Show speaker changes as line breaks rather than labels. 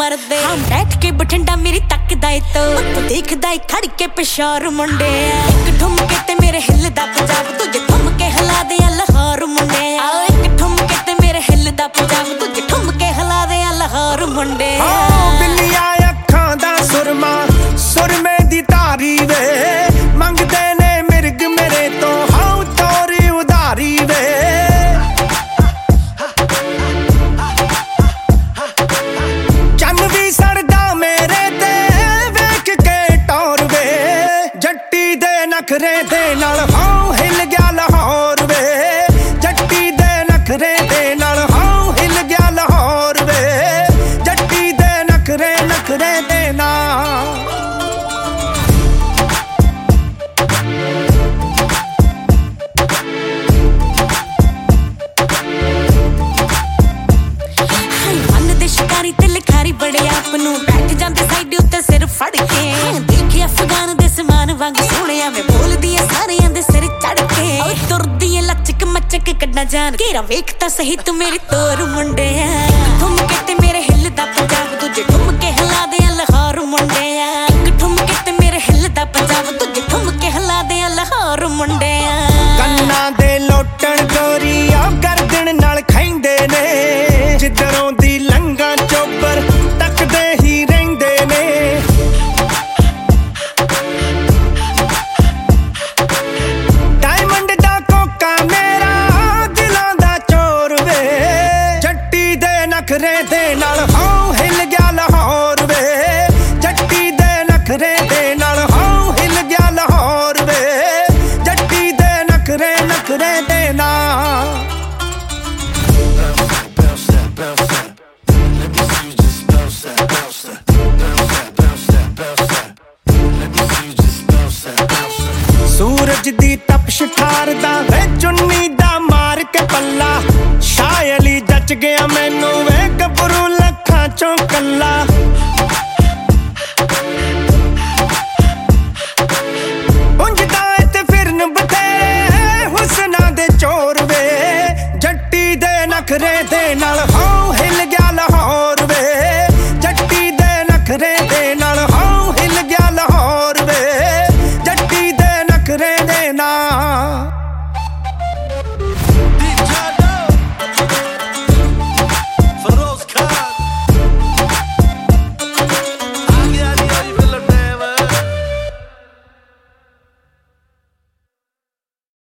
मरदे बैठ के बठिंडा मेरी तकदा ए तो देखदा ए खड़ के पेशार मुंडे एक ठुमके ते मेरे हिलदा पंजाब तुझे ठुमके हिला दे लाहौर मुंडे एक ठुमके ते मेरे हिलदा पंजाब तुझे ठुमके हिला दे लाहौर मुंडे
बिल्लियां अखां दा सुरमा सुरमे दी तारी वे मंगदे ने मिर्ग मेरे तो हाउ तोरी उधारी वे नखरे दे नाल हां हिल गया लाहौर वे जट्टी दे नखरे दे नाल हां हिल गया लाहौर वे जट्टी दे नखरे दे नाल
मन दे शिकारी ते लिखारी बड़े आप नूं बैठ जांदे साइड उत्ते सिर फड़ के देखी अफगान दे समान वांग सोहणिया मैं बोलदी ऐ सारियां दे सिर चढ़ के तुरदी ऐ लचक मचक कड्डा जान घेरा वेख तां सही तू मेरी तोर मुंडे ठुमके ते मेरे हिलदा पंजाब तुझे ठुमके हिला दे लाहौर मुंडे एक ठुमके ते मेरे हिलदा पंजाब तुझे ठुमके हिला दे लाहौर मुंडे
कन्ना दे लोटण गोरी आ गर्दन नाल खैंदे ने जिधरों दी लंगा चोबर तकदे ही रहिंदे ने डायमंड दा कोका मेरा दिलां दा चोर वे जट्टी दे नखरे दे नाल हां हिल गया लाहौर वे जट्टी दे नखरे दे नाल हां हिल गया लाहौर वे जट्टी दे नखरे दे नाल सूरज दी तपश ठारदा वे चुन्नी दा मार के पल्ला शायली जच गया मैनू वे गबरू लखां चों कल्ला उंजदा ते फिरन बथेरे हुस्ना दे चोर वे जट्टी दे नखरे दे नाल हां हिल गया लाहौर वे जट्टी दे नखरे दे नाल हां हिल गया लाहौर वे जट्टी दे नखरे दे नाल